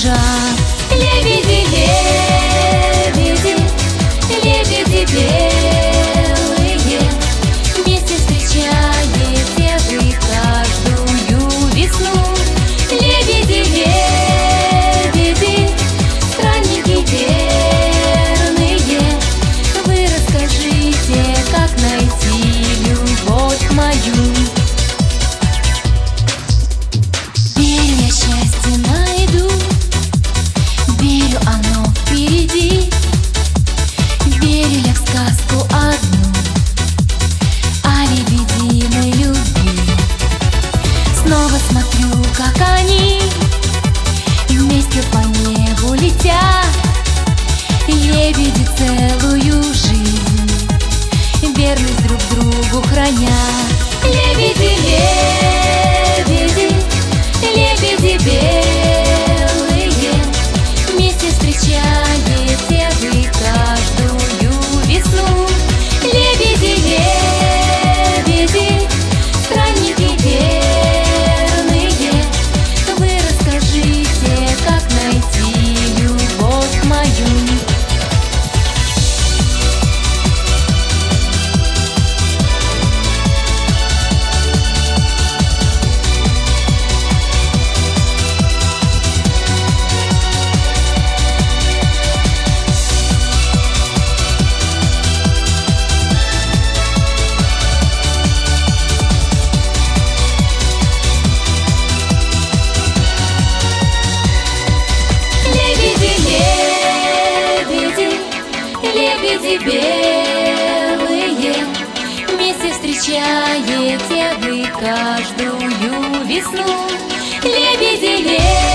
кружат. Лебеди, лебеди, лебеди белые, вместе встречаете вы каждую весну. Лебеди, лебеди, странники верные, вы расскажите, как найти любовь мою. Верю, я счастье найду, верю, оно впереди. Верю я в сказку одну о лебединой любви. Снова смотрю, как они вместе по небу летят. Лебеди целую жизнь верность друг другу хранят. Лебеди, лебеди, лебеди белые, вместе встречаете вы каждую весну. Лебеди, лебеди, странники верные, вы расскажите, как найти любовь мою. Лебеди белые, вместе встречаете вы каждую весну. Лебеди, лебеди.